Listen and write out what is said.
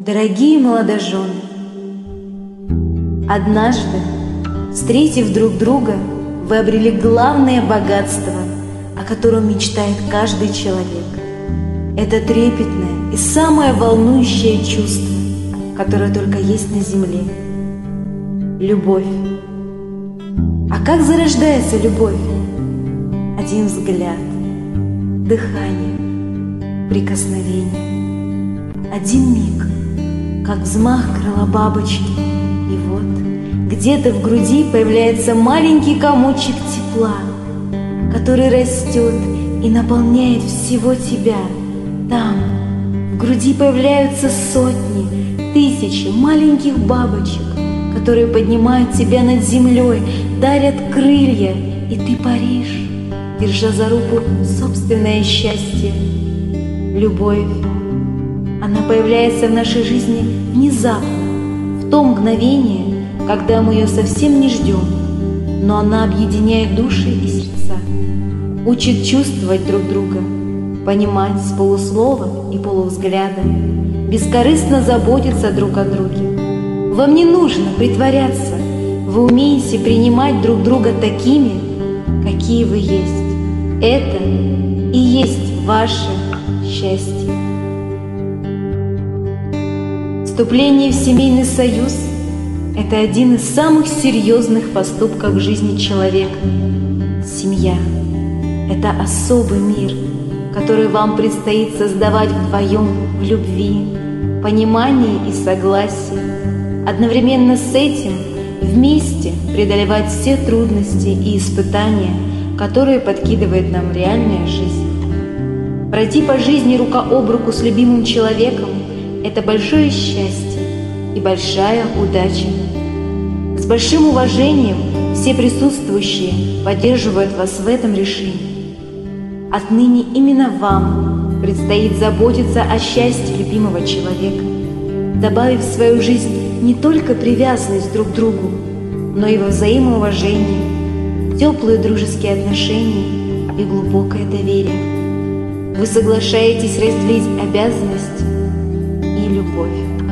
Дорогие молодожены, однажды, встретив друг друга, вы обрели главное богатство, о котором мечтает каждый человек. Это трепетное и самое волнующее чувство, которое только есть на земле — любовь. А как зарождается любовь? Один взгляд, дыхание, прикосновение, один миг, как взмах крыла бабочки, и вот где-то в груди появляется маленький комочек тепла, который растет и наполняет всего тебя. Там, в груди, появляются сотни, тысячи маленьких бабочек, которые поднимают тебя над землей, дарят крылья, и ты паришь, держа за руку собственное счастье. Любовь. Она появляется в нашей жизни внезапно, в то мгновение, когда мы ее совсем не ждем, но она объединяет души и сердца, учит чувствовать друг друга, понимать с полуслова и полувзгляда, бескорыстно заботиться друг о друге. Вам не нужно притворяться, вы умеете принимать друг друга такими, какие вы есть. Это и есть ваше счастье. Вступление в семейный союз – это один из самых серьезных поступков в жизни человека. Семья – это особый мир, который вам предстоит создавать вдвоем в любви, понимании и согласии. Одновременно с этим вместе преодолевать все трудности и испытания, которые подкидывает нам реальная жизнь. Пройти по жизни рука об руку с любимым человеком – это большое счастье и большая удача. С большим уважением все присутствующие поддерживают вас в этом решении. Отныне именно вам предстоит заботиться о счастье любимого человека, добавив в свою жизнь не только привязанность друг к другу, но и взаимоуважение, теплые дружеские отношения и глубокое доверие. Вы соглашаетесь разделить обязанности и любовь.